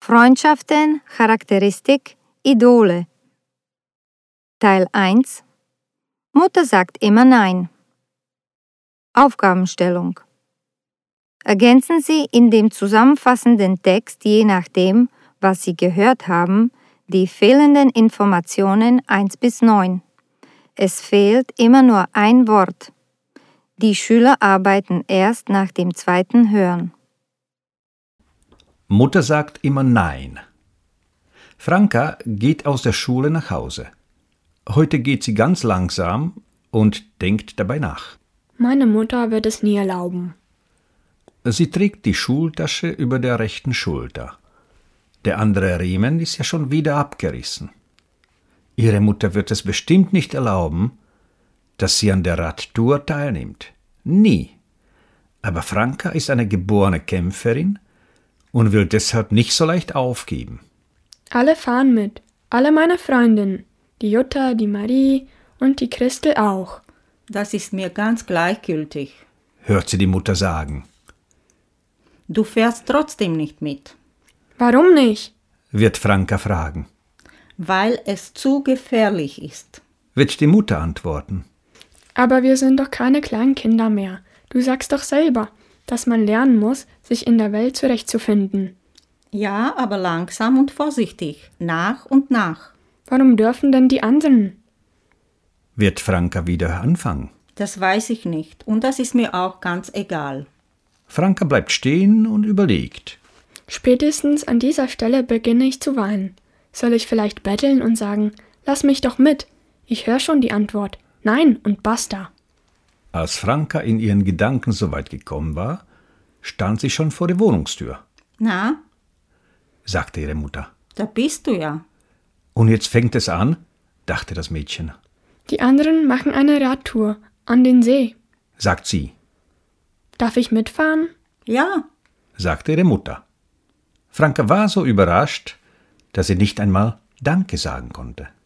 Freundschaften, Charakteristik, Idole. Teil 1. Mutter sagt immer Nein. Aufgabenstellung. Ergänzen Sie in dem zusammenfassenden Text je nachdem, was Sie gehört haben, die fehlenden Informationen 1 bis 9. Es fehlt immer nur ein Wort. Die Schüler arbeiten erst nach dem zweiten Hören. Mutter sagt immer Nein. Franka geht aus der Schule nach Hause. Heute geht sie ganz langsam und denkt dabei nach. Meine Mutter wird es nie erlauben. Sie trägt die Schultasche über der rechten Schulter. Der andere Riemen ist ja schon wieder abgerissen. Ihre Mutter wird es bestimmt nicht erlauben, dass sie an der Radtour teilnimmt. Nie. Aber Franka ist eine geborene Kämpferin und will deshalb nicht so leicht aufgeben. Alle fahren mit, alle meine Freundinnen, die Jutta, die Marie und die Christel auch. Das ist mir ganz gleichgültig, hört sie die Mutter sagen. Du fährst trotzdem nicht mit. Warum nicht? Wird Franka fragen. Weil es zu gefährlich ist, wird die Mutter antworten. Aber wir sind doch keine kleinen Kinder mehr. Du sagst doch selber, dass man lernen muss, sich in der Welt zurechtzufinden. Ja, aber langsam und vorsichtig, nach und nach. Warum dürfen denn die anderen? Wird Franka wieder anfangen? Das weiß ich nicht und das ist mir auch ganz egal. Franka bleibt stehen und überlegt. Spätestens an dieser Stelle beginne ich zu weinen. Soll ich vielleicht betteln und sagen, lass mich doch mit? Ich höre schon die Antwort. Nein und basta. Als Franka in ihren Gedanken so weit gekommen war, stand sie schon vor der Wohnungstür. Na? Sagte ihre Mutter. Da bist du ja. Und jetzt fängt es an, dachte das Mädchen. Die anderen machen eine Radtour an den See. Sagt sie. Darf ich mitfahren? Ja, sagte ihre Mutter. Franka war so überrascht, dass sie nicht einmal Danke sagen konnte.